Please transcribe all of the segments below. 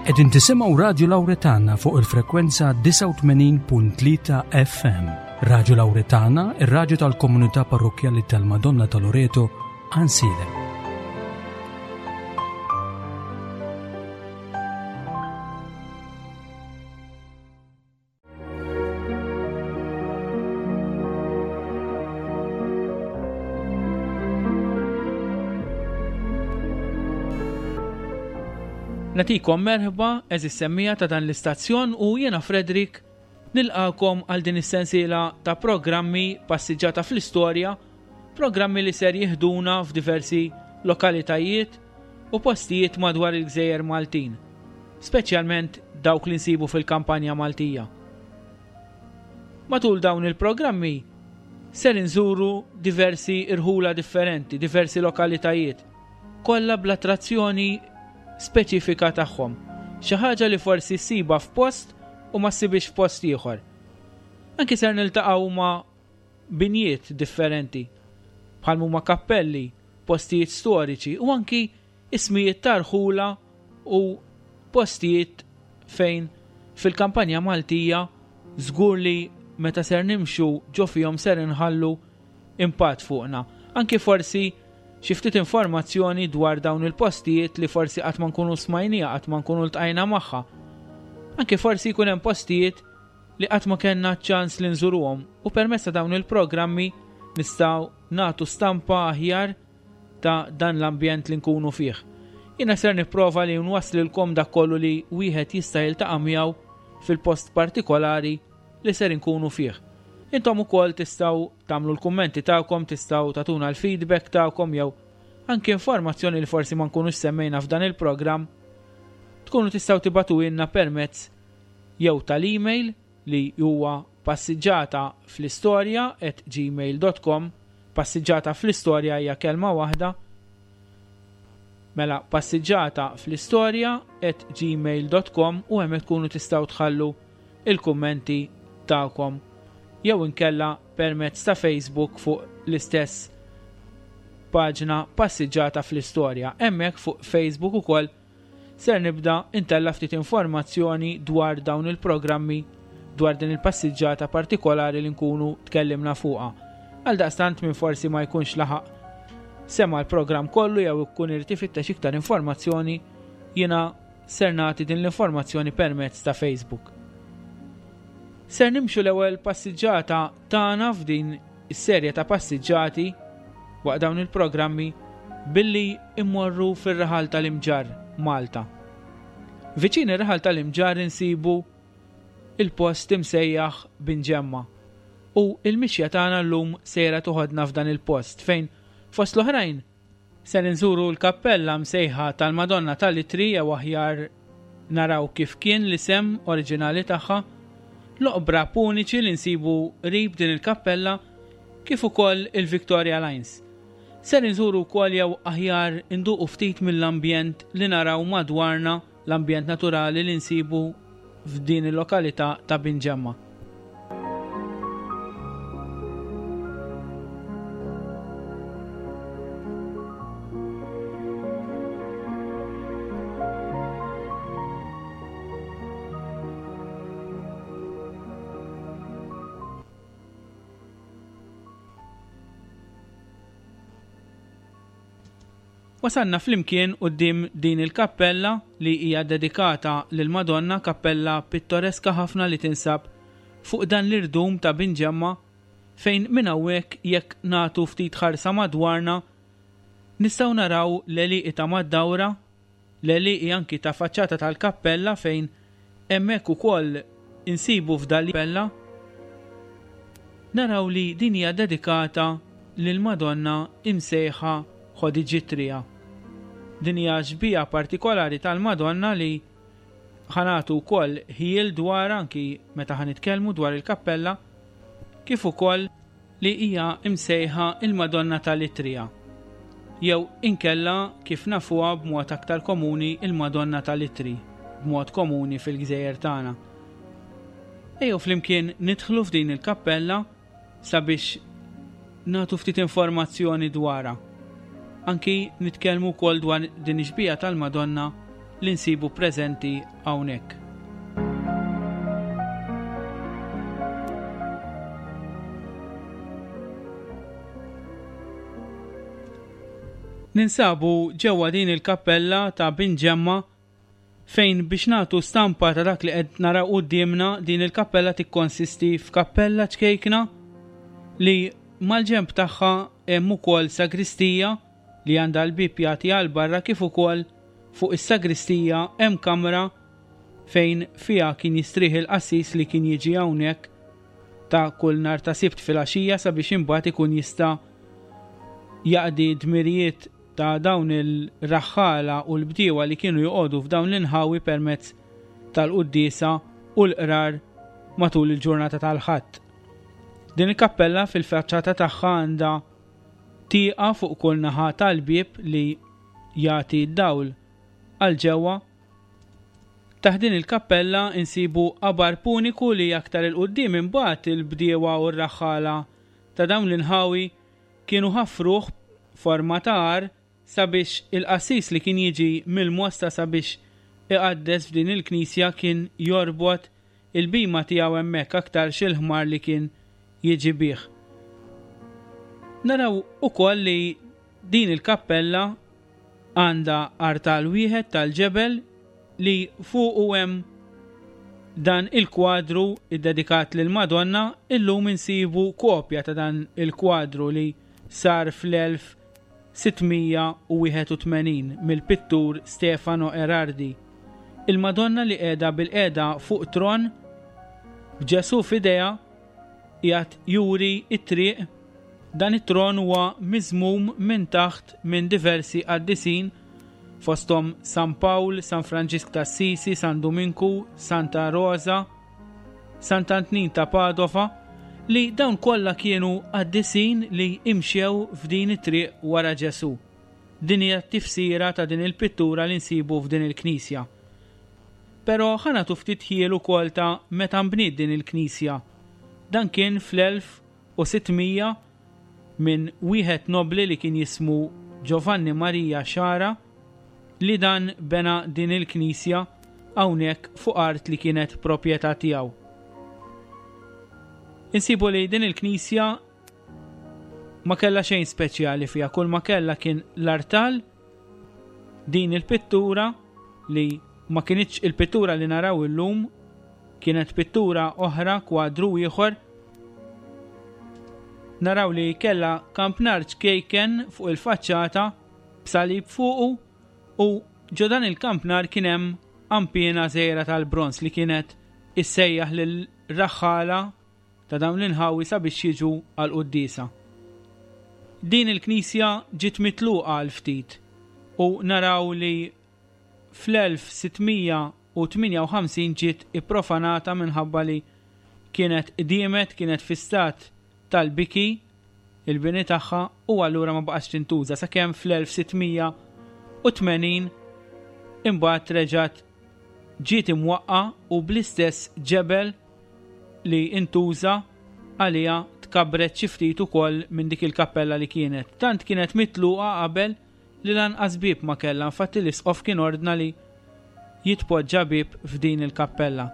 Qegħdin tisimgħu Radju Lawretana fuq il-frekwenza 89.3 FM. Radju Lawretana, ir-radju tal-Komunità Parrokjali tal-Madonna ta' Loreto, Ansilem. Natikom merħba eżis semmija ta' dan l-istazzjon u jiena Fredrik nilqakom għal din is-sensiela ta' programmi passiġġata fl-istorja, programmi li ser jihduna f'diversi lokalitajiet u postijiet madwar il-Gżejjer Maltin, speċjalment dawk li nsibu fil-kampanja Maltija. Matul dawn il-programmi ser inżuru diversi irħula differenti, diversi lokalitajiet, kollha bl-attrazzjoni speċifika tagħhom, xi ħaġa li forsi ssiba f'post u ma ssibix f'post ieħor. Anki ser niltaqgħu ma' binjiet differenti, bħal huma kappelli, postijiet storiċi u anki ismijiet tarħula u postijiet fejn fil-kampanja Maltija żgur li meta ser nimxu ġo fihom ser inħallu impatt fuqna. Anki forsi xi ftit informazzjoni dwar dawn il-postijiet li forsi qatt ma nkunu smajnija, qatt ma nkunu ltqajna magħha. Anke forsi jkun hemm postijiet li qatt ma kellna ċans li nżuruhom u permezz ta' dawn il-programmi nistgħu nagħtu stampa aħjar ta' dan l-ambjent li nkunu fih. Jiena ser nipprova li nwaslilkom dak kollu li wieħed jista' jiltaqa' miegħu fil-post partikolari li ser inkunu fih. Intom ukoll tistgħu tagħmlu l-kummenti tagħkom, tistgħu tagħtuna l-feedback tagħkom jew anke informazzjoni li forsi ma nkunux semmejna f'dan il-programm. Tkunu tistgħu tibatulna permezz jew tal-email li huwa passiġġataflistorja@gmail.com. Passiġġata fl-istorja hija kelma waħda. Mela passiġġataflistorja@gmail.com u hemmhekk tkunu tistgħu tħallu il-kummenti tagħkom. Jew inkella permezz ta' Facebook fuq l-istess paġna Passiġġata fl-Istorja. Hemmhekk fuq Facebook ukoll ser nibda intella ftit informazzjoni dwar dawn il-programmi dwar din il-passiġġata partikolari li nkunu tkellimna fuqha. Għaldaqstant minn forsi ma jkunx laħaq sema l-programm kollu jew ikun irid ifittex iktar informazzjoni, jiena ser nagħti din l-informazzjoni permezz ta' Facebook. Ser nimxu l-ewwel passiġġata tagħna f'din is-serje ta' passiġġati waqt dawn il-programmi billi immorru fir-Raħal tal-Imġar, Malta. Viċin ir-Raħal tal-Imġar insibu il-post imsejjaħ Binġemma u l-mixja tagħna llum sejra toħodna f'dan il-post fejn fost l-oħrajn ser inżuru l-kappella msejħa tal-Madonna tal-Itri jew aħjar naraw kif kien l-isem oriġinali tagħha, l-oqbra puniċi li nsibu qrib din il-kappella kif ukoll il-Victoria Lines. Ser inżuru wkoll jew aħjar induqu ftit mill-ambjent li naraw madwarna, l-ambjent naturali li nsibu f'din il-lokalità ta' Binġemma. Wasanna flimkien quddiem din il-kappella li hija dedikata lil Madonna, kappella pittoreska ħafna li tinsab fuq dan l-irdum ta' Binġemma fejn minn hawnhekk jekk nagħtu ftit ħarsa madwarna nistgħu naraw l-għeliqi ta' mad-dawra, l-għeliqi anki ta' faċċata tal-kappella fejn hemmhekk ukoll insibu f'dan l-kappella naraw li din hija dedikata lil Madonna imsejħa Ħodiġitrija. Din hija ġbija partikolari tal-Madonna li ħanatu wkoll ħiel dwar anki meta ħanitkellmu dwar il-kappella kif ukoll li hija imsejħa il-Madonna tal-Itrija. Jew inkella kif nafuha b'mod aktar komuni il-Madonna tal-Itri, b'mod komuni fil-Gżejjer tagħna. Ejjew flimkien nidħlu f'din il-kappella sabiex nagħtu ftit informazzjoni dwarha. Anki nitkellmu wkoll dwar din ix-xbija tal-Madonna li nsibu preżenti hawnhekk. Ninsabu ġewwa din il-kappella ta' Binġemma fejn biex nagħtu stampa ta' dak li qed naraw qudiemna din il-kappella tikkonsisti f'kappella ċkejkna li mal-ġenb tagħha hemm ukoll sagristija li għandha l-bib jagħti għal barra kif ukoll fuq is-sagristija hemm kamra fejn fiha kien jistrieħ il-qassis li kien jiġi hawnhekk ta' kull nhar ta' sibt filgħaxija sabiex imbagħad ikun jista' jaqdi dmirijiet ta' dawn il-raħħala u l-bdiewa li kienu joqogħdu f'dawn l-inħawi permezz tal-quddiesa u l-qrar matul il-ġurnata tal-ħadd. Din il-kappella fil-faċċata tagħha għandha tieqa fuq kull naħa tal-bieb li jagħti d-dawl għal ġewwa. Taħt din il-kappella insibu qabar puniku li aktar il-qudiem imbagħad il-bdiewa u r-raħħala ta' dawn l-inħawi kienu ħaffruh forma ta' ar sabiex il-qassis li kien jiġi mill-Mosta sabiex iqaddes f'din il-knisja kien jorbot il-bima tiegħu hemmhekk aktar xil-ħmar li kien jiġi bih. Naraw ukoll li din il-kappella għandha artal wieħed tal-ġebel li fuqu hemm dan il-kwadru iddedikat lil Madonna. Illum insibu kopja ta' dan il-kwadru li sar fl-1681 mill-pittur Stefano Erardi. Il-Madonna li qiegħda bil-qiegħda fuq tron b'Ġesu f'idejha qiegħed juri t-triq. Dan it-tron huwa miżmum minn taħt minn diversi qaddisin fosthom San Pawl, San Franġisk t'Assisi, San Dominku, Santa Rosa, Sant'Antnin ta' Padova, li dawn kollha kienu qaddisin li imxew f'din it-triq wara Ġesu. Din hija t-tifsira ta' din il-pittura li nsibu f'din il-Knisja. Però ħanatu ftit ħiel ukoll ta' meta nbniet din il-Knisja. Dan kien fl-1600 minn wieħed nobli li kien jismu Giovanni Maria Xara li dan bena din il-Knisja hawnhekk fuq art li kienet proprjetà tiegħu. Insibu li din il-Knisja ma kellha xejn speċjali fiha, kull ma kellha kien l-artal, din il-pittura li ma kienitx il-pittura li naraw illum, kienet pittura oħra, kwadru ieħor. Naraw li kellha kampnar ċkejken fuq il-faċċata b'salib fuqu u ġo dan il-kampnar kien hemm ampina żgħira tal-bronz li kienet issejjaħ lil-raħħala ta' dawn l-inħawi sabiex jiġu għall-quddiesa. Din il-Knisja ġiet mitluqa għal ftit u naraw li fl-1658 ġiet ipprofanata minħabba li kienet qdiemet, kienet fi stat tal-biki il-bini tagħha u allura ma baqax tintuża sakemm fl-1680 imbagħad reġgħet ġiet imwaqqa u bl-istess ġebel li intuża għaliha tkabbret xi ftit ukoll minn dik il-kappella li kienet. Tant kienet mitluqa qabel li lanqas bieb ma kellha, infatti l-isqof kien ordna li jitpoġġa bieb f'din il-kappella.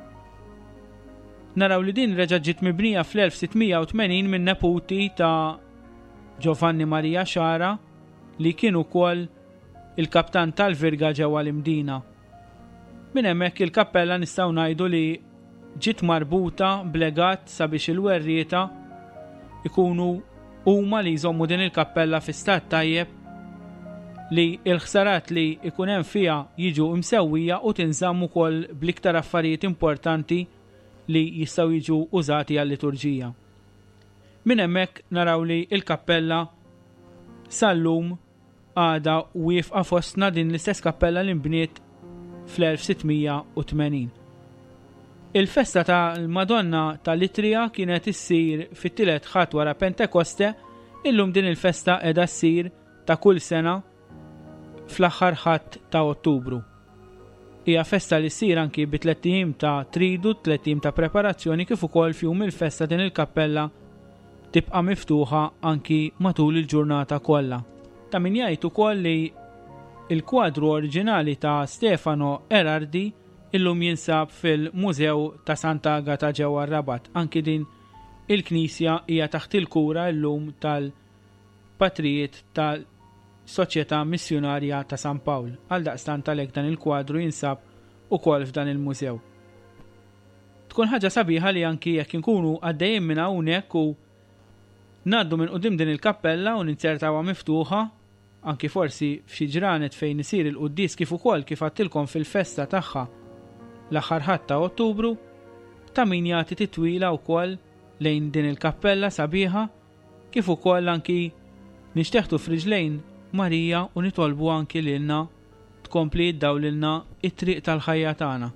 Naraw li din reġgħet ġiet mibnija fl-1680 minn neputi ta' Giovanni Maria Xara li kien ukoll il-kaptan tal-virga ġewwa l-imdina. Minn hemmhekk il-kappella nistgħu ngħidu li ġiet marbuta b'legat sabiex il-werrieta ikunu huma li jżommu din il-kappella fi stat tajjeb li l-ħsarat li ikun hemm fiha jiġu msewwija u tinżamm ukoll bl-iktar affarijiet importanti li jistgħu jiġu użati għall-liturġija. Minn hemmhekk naraw li l-kappella sal-lum għadha wieqfa fostna din l-istess kappella li nbniet fl-1680. Il-festa tal-Madonna tal-Itrija kienet issir fit-tielet ħadd wara Pentekoste, illum din il-festa qiegħda ssir ta' kull sena fl-aħħar ħadd ta' Ottubru. Hija festa li ssir anki bi 3 ijiem ta' tridu, 3 ijiem ta' preparazzjoni kif ukoll fjum il-festa din il-kappella tibqa' miftuħa anki matul il-ġurnata kollha. Ta' min jgħid ukoll li il-kwadru oriġinali ta' Stefano Erardi illum jinsab fil-Mużew ta' Sant'Agata ġewwa Rabat. Anki din il-Knisja hija taħt il-kura llum tal-Patrijiet tal-Soċjetà Missjonarja ta' San Pawl. Għaldaqstant għalhekk dan il-kwadru jinsab ukoll f'dan il-mużew. Tkun ħaġa sabiħa li anki jekk inkunu għaddejjin minn hawnhekk u ngħaddu minn quddiem din il-kappella u ninsertawha miftuħa, anki forsi f'xi ġranet fejn isir il-quddies kif ukoll kif għattilkom fil-festa tagħha l-aħħar ħadd ta' Ottubru, ta' min jagħti titwila wkoll lejn din il-kappella sabiħa, kif ukoll anki nixteħtu f'riġlejn Marija u nitolbu anki lilna tkompli ddawlilna it-triq tal-ħajja tagħna.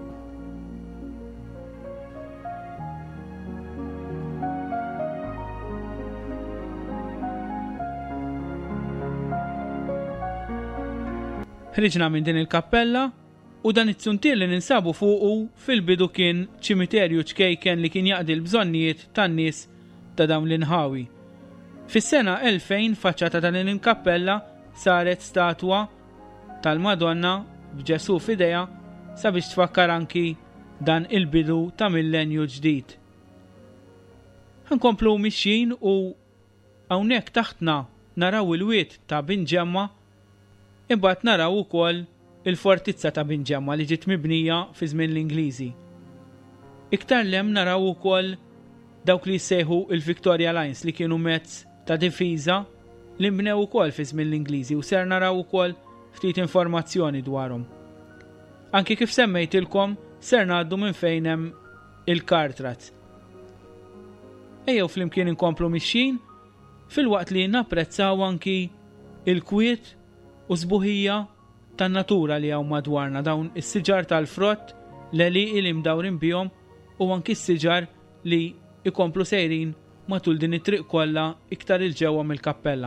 Ħriġna minn din il-kappella u dan it-suntier li ninsabu fuqu fil-bidu kien ċimiterju ċkejken li kien jaqdi l-bżonnijiet tan-nies ta' dawn l-inħawi. Fis-sena 2000 faċċata ta' din il-kappella saret statwa tal-Madonna b'Ġesu f'idejha sabiex tfakkar anki dan il-bidu ta' millenju ġdid. Ħankomplu mixjin u hawnhekk taħtna naraw il-wiet ta' Binġemma, imbagħad naraw ukoll il-fortizza ta' Binġemma li ġiet mibnija fi żmien l-Ingliżi. Iktar lem naraw ukoll dawk li jsejħu il-Victoria Lines li kienu mezz ta' difiża li mbnew ukoll fi żmien l-Ingliżi u ser naraw ukoll ftit informazzjoni dwarhom. Anki kif semmejtilkom ser ngħaddu minn fejn hemm il-Kartrat. Ejjew flimkien inkomplu mixjin filwaqt li napprezzaw anki il-kwiet u sbuħija tan-natura li hawn madwarna, dawn is-siġar tal-frott l-għeliqi li mdawrin bihom u anki s-siġar li ikomplu sejrin matul din it-triq kollha iktar il-ġewwa mill-kappella.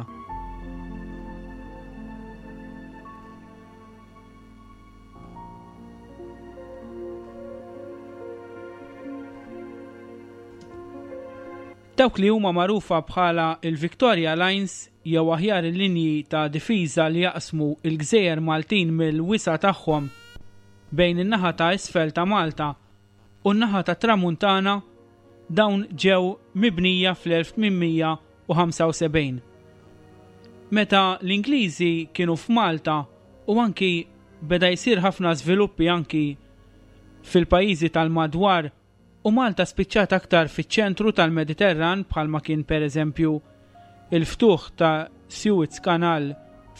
Dawk li huma magħrufa bħala il-Victoria Lines jew aħjar il-linji ta' difiża li jaqsmu il-Gżejjer Maltin mill-wisa tagħhom bejn in-naħa ta' isfel ta' Malta u n-naħa ta' Tramuntana dawn ġew mibnija fl-1875. Meta l-Ingliżi kienu f'Malta u anki beda jsir ħafna żviluppi anki fil-pajjiżi tal-madwar u Malta spiċċat aktar fiċ-ċentru tal-Mediterran bħalma kien pereżempju il-ftuħ ta' Suez Canal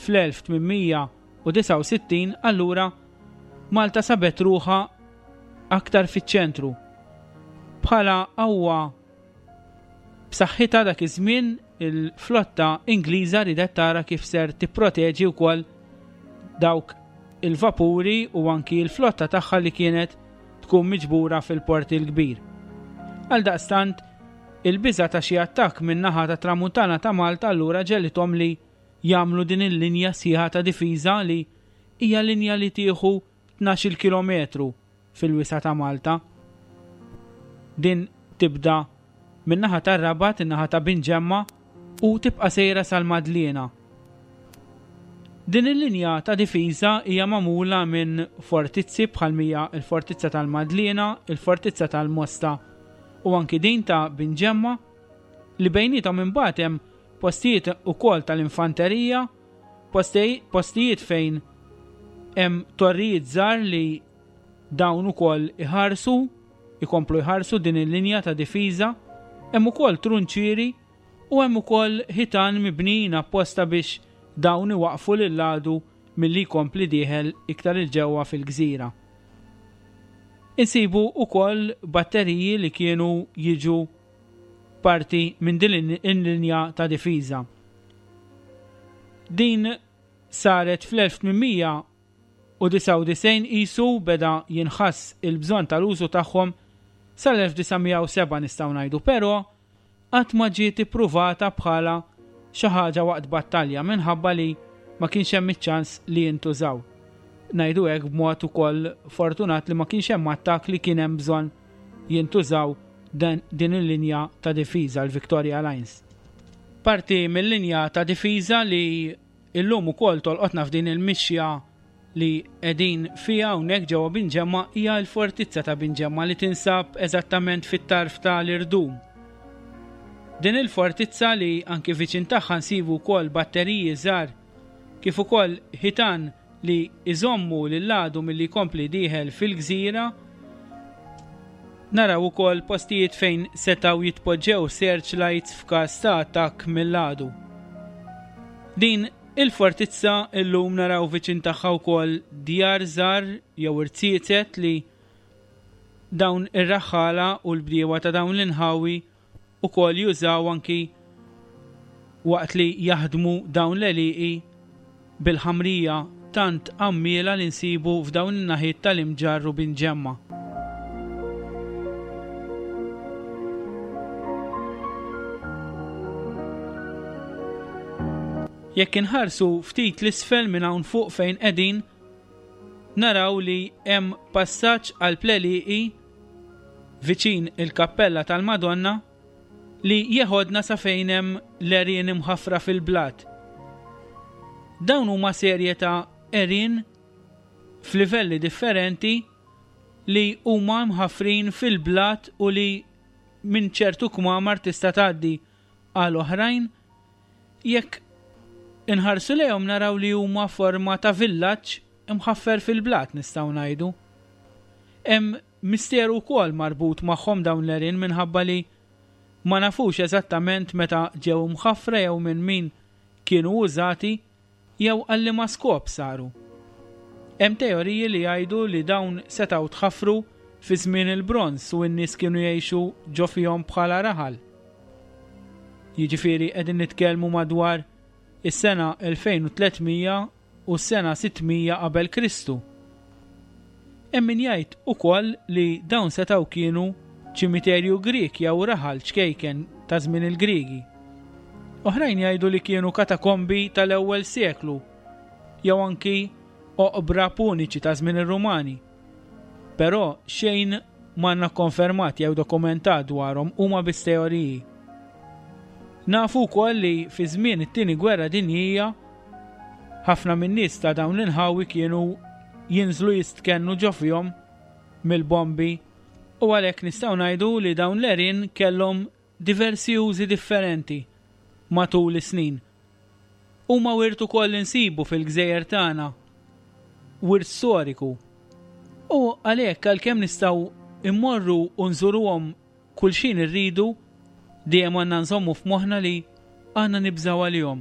fl-1869, allura Malta sabet ruħha aktar fiċ-ċentru. Bħala qawwa b'saħħitha dak iż-żmien il-flotta Ingliża ridet tara kif ser tipproteġi wkoll dawk il-vapuri u anki l-flotta tagħha li kienet tkun miġbura fil-port il-kbir. Għaldaqstant, il-biża ta' xi attakk min-naħa ta' Tramuntana ta' Malta allura ġellithom li jagħmlu din il-linja sieħa ta' difiża li hija linja li tieħu 12 kilometru fil-wisa ta' Malta. Din tibda min-naħa ta' Rabat, in-naħa ta' Binġemma u tibqa' sejra sal-Madliena. Din il-linja ta' difiża hija magħmula minn fortizzi bħalmija il-fortizza tal-Madliena, il-fortizza tal-Mosta u anki din ta' Binġemma li bejnietom imbagħad hemm postijiet ukoll tal-infanterija, postijiet fejn hemm torrijiet żgħar li dawn ukoll ikomplu jħarsu din il-linja ta' difiża, hemm ukoll trunċieri u hemm ukoll ħitan mibnijin apposta biex dawn iwaqfu lil-għadu milli jkompli dieħel iktar il-ġewwa fil-gżira. Insibu ukoll batteriji li kienu jiġu parti minn din il-linja ta' difiża. Din saret fl-1899 qisu beda jinħass il-bżonn tal-użu tagħhom sal-1907 nistgħu ngħidu, però qatt ma ġiet ippruvata bħala xi ħaġa waqt battalja minħabba li ma kienx hemm iċ-ċans li jintużaw. Ngħidu hekk b'mod ukoll fortunat li ma kienx hemm attakk li kien hemm bżonn jintużaw din il-linja ta' difiża l-Victoria Lines. Parti mill-linja ta' difiża li illum ukoll tolqotna f'din il-mixja li qegħdin fiha hawnhekk ġewwa Binġemma hija l-fortizza ta' Binġemma li tinsab eżattament fit-tarf tal-Irdum. Din il-fortizza li anke viċin tagħha nsibu wkoll batteriji żgħar kif ukoll ħitan li iżommu lil-għadu milli jkompli dieħel fil-gżira. Naraw ukoll postijiet fejn setgħu jitpoġġew searchlights f'każ ta' attakk mill-għadu. Din il-fortizza illum naraw viċin tagħha wkoll djar żgħar jew irtsiet li dawn ir-raħħala u l-bdiewa ta' dawn l-inħawi ukoll jużaw anki waqt li jaħdmu dawn l-eliqi bil-ħamrija tant għammiela li nsibu f'dawn in-naħiet tal-Imġarr u Binġemma. Jekk inħarsu ftit l-isfel minn hawn fuq fejn qegħdin, naraw li hemm passaġġ għal pleliqi viċin il-kappella tal-Madonna li jeħodna sa fejn hemm l-erien imħaffra fil-blat. Dawn huma serje ta' erien f'livelli differenti li huma mħaffrin fil-blat u li minn ċertu kmamar tista' tgħaddi għal oħrajn. Jekk inħarsu lejhom naraw li huma forma ta' villaġġ imħaffer fil-blat nistgħu ngħidu. Hemm misteru wkoll marbut magħhom dawn l-erien minħabba li ma nafux eżattament meta ġew mħaffra jew minn min kienu użati jew għalli ma skop saru. Hemm teoriji li jgħidu li dawn setgħu tħaffru fi żmien il-Bronż u n-nies kienu jgħixu ġo fihom bħala raħal. Jiġifieri qegħdin nitkellmu madwar is-sena 2300 u s-sena 600 qabel Kristu. Hemm min jgħid ukoll li dawn setgħu kienu ċimiterju Grik jew raħal ċkejken ta' żmien il-Griegi. Oħrajn jgħidu li kienu katakombi tal-ewwel seklu jew anki oqbra puniċi ta' żmien ir-Rumani. Però xejn m'għandna konfermat jew dokumentat dwarhom huma biss teoriji. Nafu wkoll li fi żmien it-tieni gwerra dinjija ħafna min-nies ta' dawn l-inħawi kienu jinżlu jistkennu ġo fihom mill-bombi u għalhekk nistgħu ngħidu li dawn l-erien kellhom diversi użi differenti matul is-snin. Huma wirt ukoll insibu fil-gżejjer tagħna, wirt storiku. U għalhekk għalkemm nistgħu immorru u nżuruhom kull xejn irridu, dejjem għandna nżommu f'moħħna li għandna nibżgħu għalihom.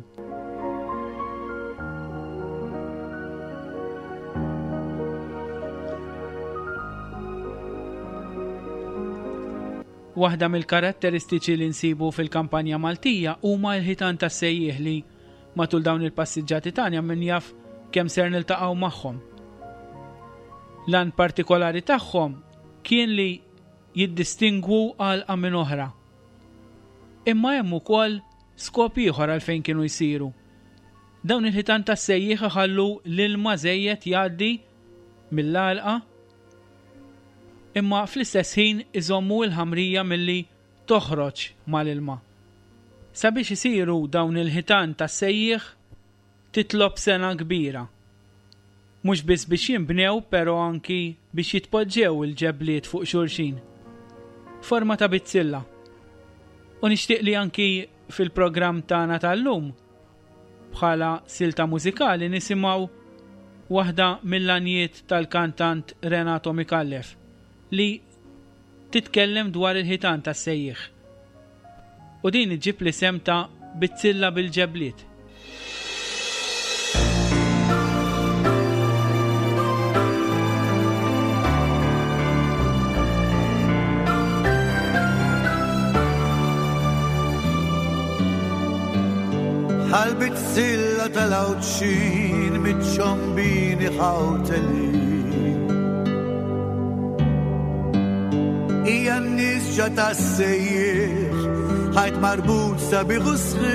Waħda mill-karatteristiċi li nsibu fil-kampanja Maltija huma l-ħitan tas-sejjieħ li matul dawn il-passiġġati tagħna min jaf kemm ser niltaqgħu magħhom. Lan partikolari tagħhom kien li jiddistingwu għalqa minn oħra. Imma hemm ukoll skop ieħor għalfejn kienu jsiru. Dawn il-ħitan tas-sejjieħ ħallu l-ilma żejjed jgħaddi mill-għalqa imma fl-istess ħin iżommu l-ħamrija milli toħroġ mal-ilma. Sabiex isiru dawn il-ħitan tas-sejjieħ titlob sena kbira. Mhux biss biex jinbnew però anki biex jitpoġġew il-ġebliet fuq xulxin. Forma ta' bizzilla. U nixtieq li anki fil-programm tagħna tal-lum bħala silta mużikali nisimgħu waħda mill-għanijiet tal-kantant Renato Mikallef li titkellem dwar il-ħitan tas-sejjieħ. U din iġib li sem ta' bizzilla bil-ġebliet. Għal-bizzilla tal-awċin mit-ċombini ħawteli Ija n-nis ġata s-sejjieħ ħajt marbut sabiħu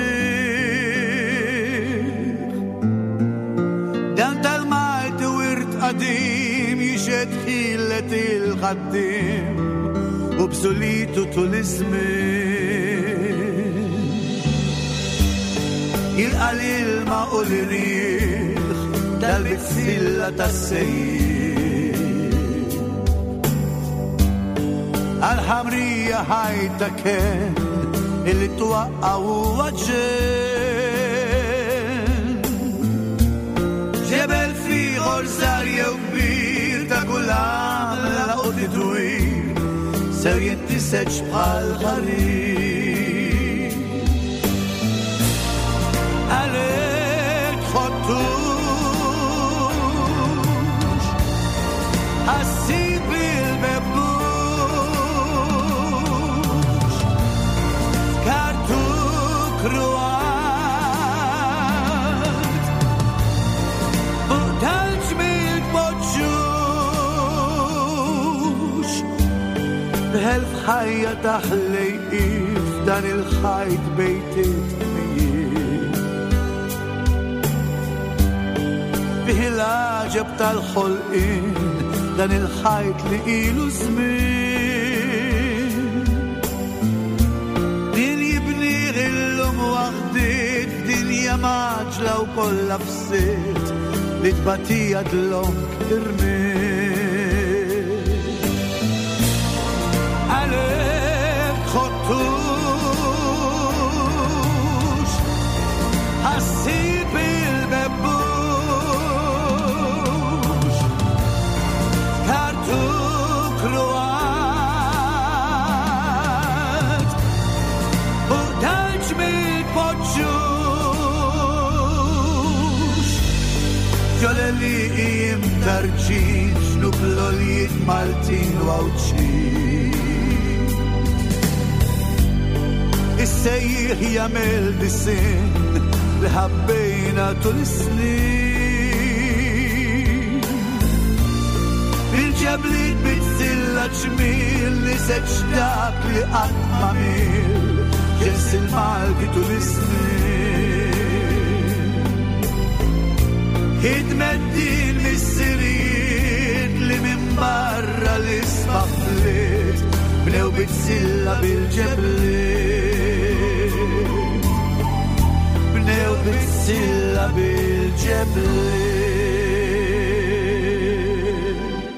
sħiħ Dan tal-majt wirt qadim jixed ħillet il-ħaddim u bżulitu tul-ismin il-qalilma u l-riħ tal-bizzilla tas-sejjir. Għal-ħamrija ħajta kien illi twaqqa u ġen. Ġebel fiħor żar jew kbir ta' kull għamla u tidwir ser jintiseġ bħal ħarir. Għalek ħottux ħassib il-bebbux kartu kruat fuq tal-ġmil tpoġġux b'helf ħajja taħlejqif dan il-ħajt bejtiet biħil-ħaġab tal-ħolqin dan il-ħajt li ilu żmien. Din jibniħ illum waħdit dinja maġla u kollha fsiet li tbatija dlom irmien. Għalek ħottux ħassib il-bebbu kruat u tal-ġmil poġġux ġoleli imtarġin xnublolijiet Maltin u għawċin. Is-sejjieħ jagħmel bisin li ħabbejna tul is-snin. Il-ġeblit bitzilla ġmil li seċ li qatt ma mil ġens il-malki tul is-snin. Ħidmet din mis-siriet li minn barra l-isma flit bnew bitzilla bil-ġeblit, bnew bitzilla bil-ġeblit.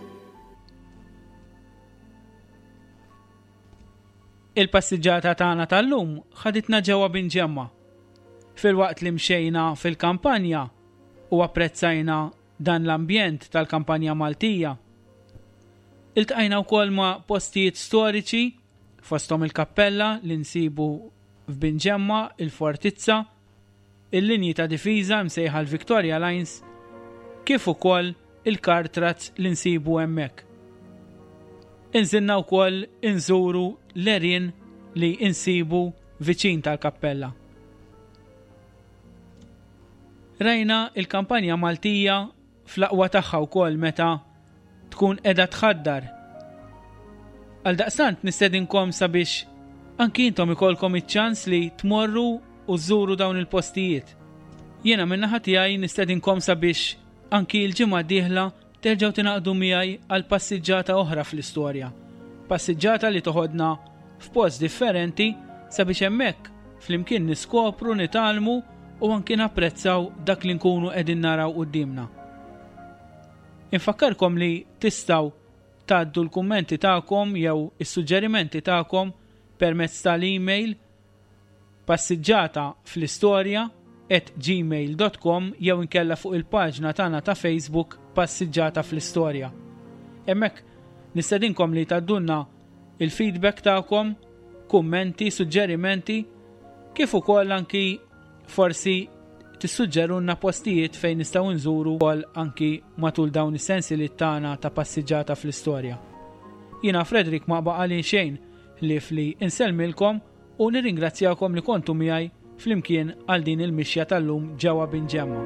Il-passiġġata tagħna tal-lum ħaditna ġewwa Binġemma. Fil-waqt li mxejna fil-kampanja u apprezzajna dan l-ambjent tal-kampanja Maltija. Iltqajna wkoll ma' postijiet storiċi fosthom il-kappella li nsibu f'Binġemma, il-fortizza, il-linji ta' difiża msejħa l-Victoria Lines, kif ukoll il-kartrazz li nsibu hemmhekk. Inżilna wkoll inżuru l-erien li insibu viċin tal-kappella. Rajna il-kampanja Maltija fl-aqwa tagħha wkoll meta tkun qiegħda tħaddar. Għaldaqstant nistedinkom sabiex anki intom ikolkom iċ-ċans li tmorru u żżuru dawn il-postijiet. Jiena min-naħa tiegħi nistedinkom sabiex anki l-ġimgħa d-dieħla terġgħu tingħaqdu miegħi għal passiġġata oħra fl-istorja. Passiġġata li toħodna f'post differenti sabiex hemmhekk flimkien niskopru, nitalmu u anki napprezzaw dak li nkunu qegħdin naraw qudiemna. Infakkarkom li tistgħu tgħaddu l-kummenti tagħkom jew is-suġġerimenti tagħkom permezz tal-email passiġġata-fl-istorja@gmail.com jew inkella fuq il-paġna tagħna ta' Facebook Passiġġata fl-Istorja. Hemmhekk nistedinkom li tgħaddulna il-feedback tagħkom, kummenti, suġġerimenti, kif ukoll anki forsi tissuġġerunna postijiet fejn nistgħu nżuru wkoll anki matul dawn is-sensieliet tagħna ta' passiġġata fl-istorja. Jiena Fredrik ma baqali xejn li insellmilkom u nirringrazzjakom li kontu miegħi flimkien għal din il-mixja tal-lum ġewwa Binġemma.